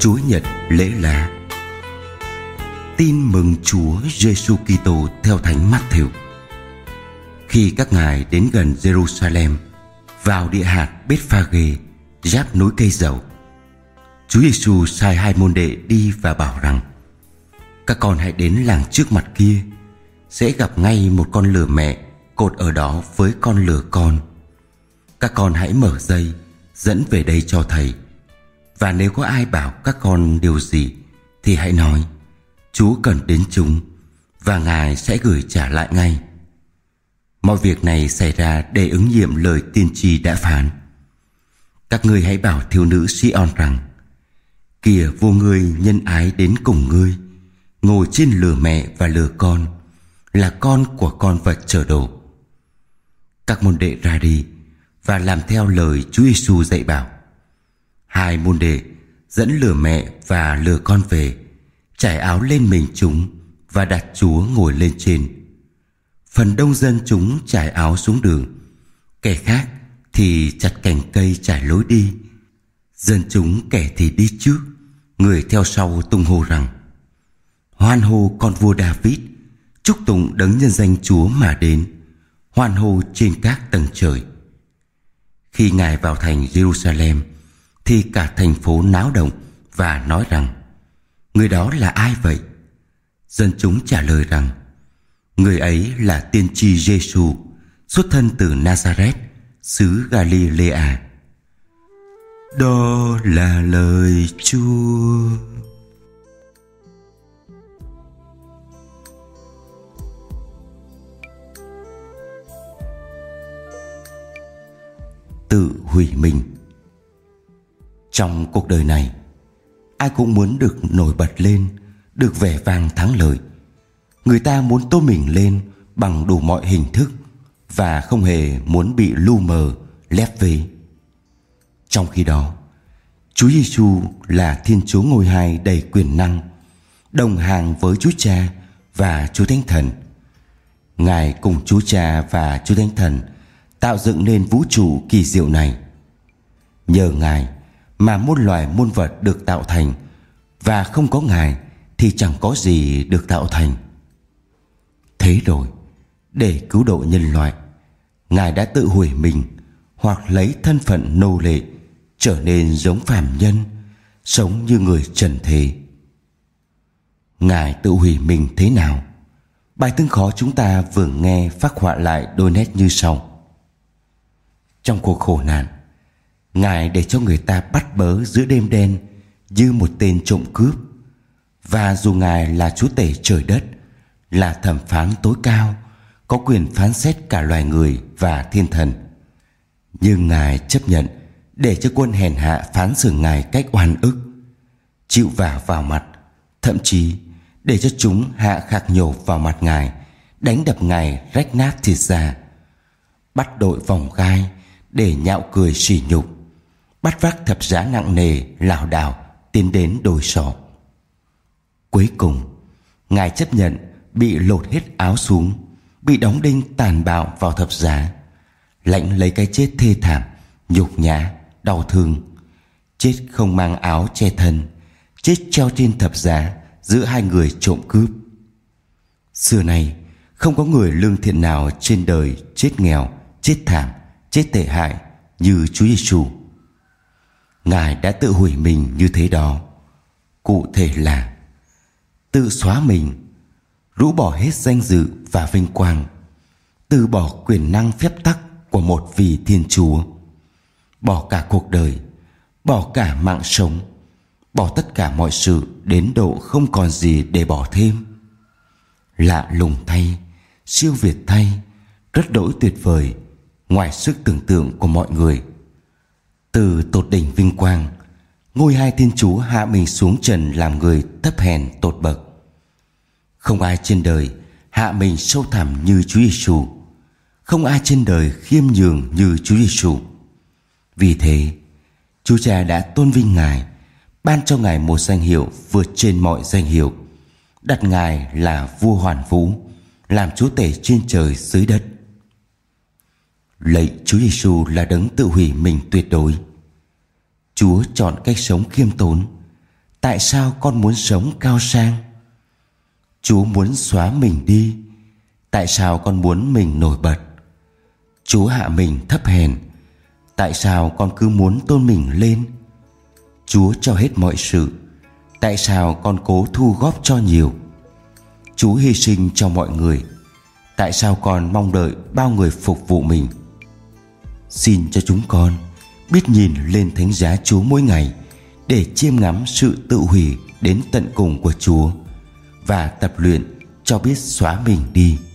Chúa Nhật lễ lá. Tin mừng Chúa Giêsu Kitô theo Thánh Mát-thêu. Khi các ngài đến gần Jerusalem, vào địa hạt Bết-phage giáp núi Cây Dầu, Chúa Giêsu sai 2 môn đệ đi và bảo rằng: các con hãy đến làng trước mặt kia, sẽ gặp ngay một con lừa mẹ cột ở đó với con lừa con. Các con hãy mở dây dẫn về đây cho thầy. Và nếu có ai bảo các con điều gì thì hãy nói: Chúa cần đến chúng, và Ngài sẽ gửi trả lại ngay. Mọi việc này xảy ra để ứng nghiệm lời tiên tri đã phán: các ngươi hãy bảo thiếu nữ Si-on rằng: kìa, vua ngươi nhân ái đến cùng ngươi, ngồi trên lừa mẹ và lừa con, là con của con vật chở đồ. Các môn đệ ra đi và làm theo lời Chúa Giêsu dạy bảo. 2 môn đệ dẫn lừa mẹ và lừa con về, trải áo lên mình chúng và đặt Chúa ngồi lên trên. Phần đông dân chúng trải áo xuống đường, kẻ khác thì chặt cành cây trải lối đi. Dân chúng kẻ thì đi trước, người theo sau tung hô rằng: hoan hô con vua David, chúc tụng đấng nhân danh Chúa mà đến, hoan hô trên các tầng trời. Khi Ngài vào thành Jerusalem thì cả thành phố náo động và nói rằng: người đó là ai vậy? Dân chúng trả lời rằng: người ấy là tiên tri Giêsu, xuất thân từ Nazareth, xứ Galilea. Đó là lời Chúa. Tự hủy mình. Trong cuộc đời này, ai cũng muốn được nổi bật lên, được vẻ vang thắng lợi. Người ta muốn tô mình lên bằng đủ mọi hình thức và không hề muốn bị lu mờ, lép vế. Trong khi đó, Chúa Giêsu là Thiên Chúa Ngôi Hai đầy quyền năng, đồng hàng với Chúa Cha và Chúa Thánh Thần. Ngài cùng Chúa Cha và Chúa Thánh Thần tạo dựng nên vũ trụ kỳ diệu này. Nhờ Ngài mà muôn loài muôn vật được tạo thành, và không có Ngài thì chẳng có gì được tạo thành. Thế rồi, để cứu độ nhân loại, Ngài đã tự hủy mình, hoặc lấy thân phận nô lệ, trở nên giống phàm nhân, sống như người trần thế. Ngài tự hủy mình thế nào? Bài Tương Khó chúng ta vừa nghe phác họa lại đôi nét như sau. Trong cuộc khổ nạn, Ngài để cho người ta bắt bớ giữa đêm đen như một tên trộm cướp. Và dù Ngài là Chúa Tể trời đất, là thẩm phán tối cao, có quyền phán xét cả loài người và thiên thần, nhưng Ngài chấp nhận để cho quân hèn hạ phán xử Ngài cách oan ức, chịu vả vào mặt, thậm chí để cho chúng hạ khạc nhổ vào mặt Ngài, đánh đập Ngài rách nát thịt da, bắt đội vòng gai để nhạo cười sỉ nhục, bắt vác thập giá nặng nề lảo đảo tiến đến đồi sọ. Cuối cùng, Ngài chấp nhận bị lột hết áo xuống, bị đóng đinh tàn bạo vào thập giá, lãnh lấy cái chết thê thảm, nhục nhã, đau thương, chết không mang áo che thân, chết treo trên thập giá giữa 2 người trộm cướp. Xưa nay không có người lương thiện nào trên đời chết nghèo, chết thảm, chết tệ hại như Chúa Giêsu. Ngài đã tự hủy mình như thế đó, cụ thể là tự xóa mình, rũ bỏ hết danh dự và vinh quang, từ bỏ quyền năng phép tắc của một vị Thiên Chúa, bỏ cả cuộc đời, bỏ cả mạng sống, bỏ tất cả mọi sự đến độ không còn gì để bỏ thêm. Lạ lùng thay, siêu việt thay, rất đỗi tuyệt vời, ngoài sức tưởng tượng của mọi người. Từ tột đỉnh vinh quang, Ngôi Hai Thiên Chúa hạ mình xuống trần làm người thấp hèn tột bậc. Không ai trên đời hạ mình sâu thẳm như Chúa Giêsu, không ai trên đời khiêm nhường như Chúa Giêsu. Vì thế, Chúa Cha đã tôn vinh Ngài, ban cho Ngài một danh hiệu vượt trên mọi danh hiệu, đặt Ngài là vua hoàn vũ, làm Chúa Tể trên trời dưới đất. Lạy Chúa Giêsu là đấng tự hủy mình tuyệt đối. Chúa chọn cách sống khiêm tốn, tại sao con muốn sống cao sang? Chúa muốn xóa mình đi, tại sao con muốn mình nổi bật? Chúa hạ mình thấp hèn, tại sao con cứ muốn tôn mình lên? Chúa cho hết mọi sự, tại sao con cố thu góp cho nhiều? Chúa hy sinh cho mọi người, tại sao con mong đợi bao người phục vụ mình? Xin cho chúng con biết nhìn lên thánh giá Chúa mỗi ngày để chiêm ngắm sự tự hủy đến tận cùng của Chúa và tập luyện cho biết xóa mình đi.